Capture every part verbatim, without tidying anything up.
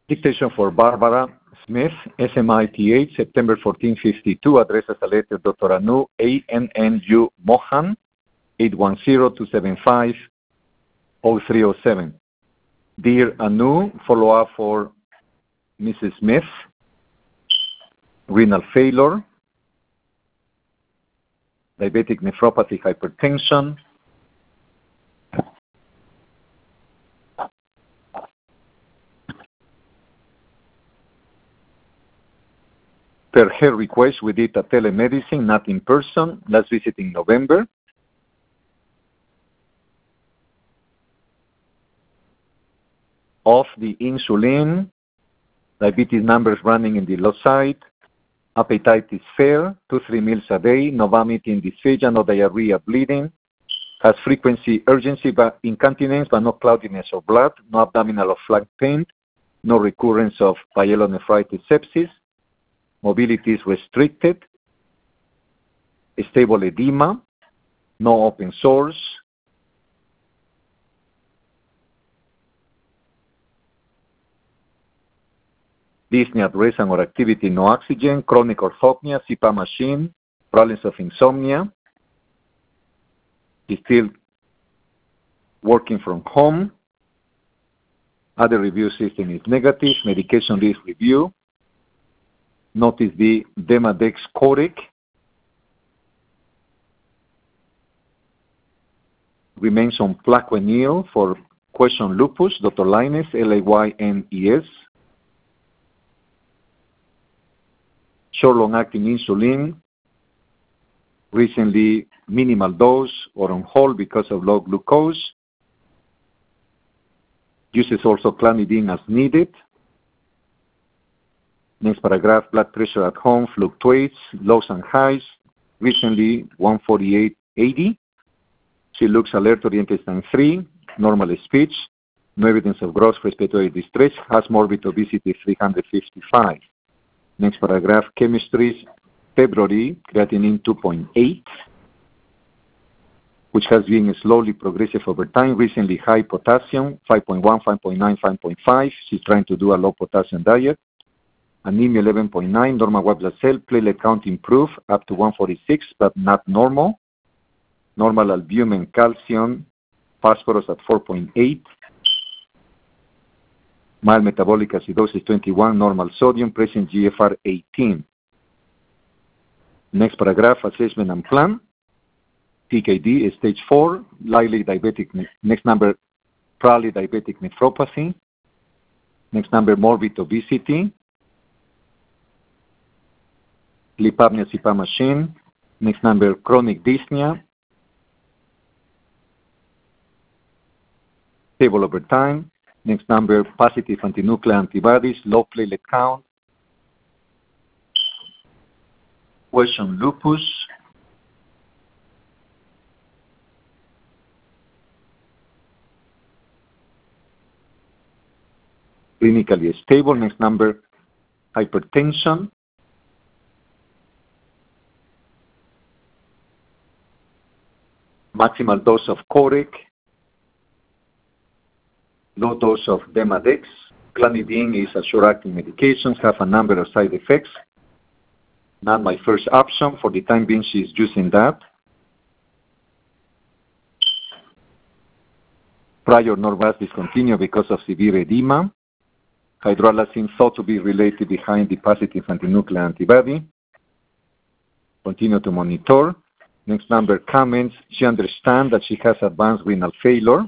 Dictation for Barbara Smith, S M I T H, September fourteen fifty-two, addressed as a letter Doctor Anu, A N N U Mohan, eight one zero, two seven five, zero three zero seven. Dear Anu, follow-up for Missus Smith, renal failure, diabetic nephropathy, hypertension, per her request, we did a telemedicine, not in person. Last visit in November. Off the insulin, diabetes numbers running in the low side, appetite is fair, two, three meals a day, no vomiting, dysphagia, no diarrhea, bleeding, has frequency, urgency, but incontinence, but no cloudiness or blood, no abdominal or flank pain, no recurrence of pyelonephritis sepsis, mobility is restricted, stable edema, no open sores, dyspnea, rest and or activity, no oxygen, chronic orthopnea, C PAP machine, problems of insomnia, is still working from home, other review system is negative, medication list review, notice the Demodex Coric, remains on Plaquenil for question lupus, Doctor Lines, L A Y N E S, short long-acting insulin, recently minimal dose or on hold because of low glucose, uses also clonidine as needed. Next paragraph, blood pressure at home fluctuates, lows and highs, recently one forty-eight eighty. She looks alert, oriented and free, normal speech, no evidence of gross respiratory distress, has morbid obesity three hundred fifty-five. Next paragraph, chemistries, February, creatinine two point eight, which has been slowly progressive over time, recently high potassium, five point one, five point nine, five point five. She's trying to do a low potassium diet. Anemia eleven point nine, normal white blood cell, platelet count improved up to one forty-six, but not normal. Normal albumin, calcium, phosphorus at four point eight. Mild metabolic acidosis twenty-one, normal sodium, present G F R eighteen. Next paragraph, assessment and plan. P K D, stage four, likely diabetic, next number, probably diabetic nephropathy. Next number, morbid obesity. Sleep apnea, C PAP machine. Next number, chronic dyspnea. Stable over time. Next number, positive antinuclear antibodies, low platelet count. Question, lupus. Clinically stable. Next number, hypertension. Maximal dose of Coric. Low dose of Demodex. Clonidine is a short-acting medication, have a number of side effects. Not my first option. For the time being, she's using that. Prior Norvasc discontinued because of severe edema. Hydralazine thought to be related behind the positive antinuclear antibody. Continue to monitor. Next number, comments. She understands that she has advanced renal failure.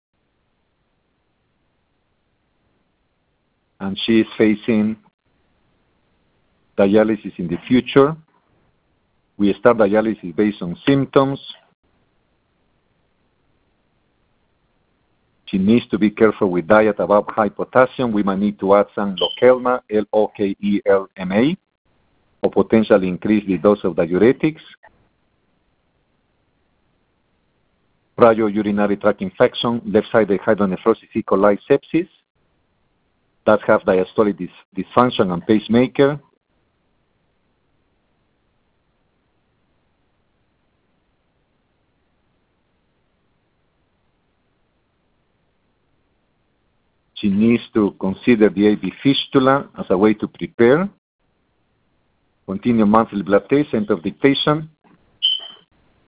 And she is facing dialysis in the future. We start dialysis based on symptoms. She needs to be careful with diet above high potassium. We might need to add some Lokelma, L O K E L M A, or potentially increase the dose of diuretics. Prior urinary tract infection, left-sided hydronephrosis, E. coli, sepsis. That have diastolic dis dysfunction and pacemaker. She needs to consider the A V fistula as a way to prepare. Continue monthly blood test, end of dictation.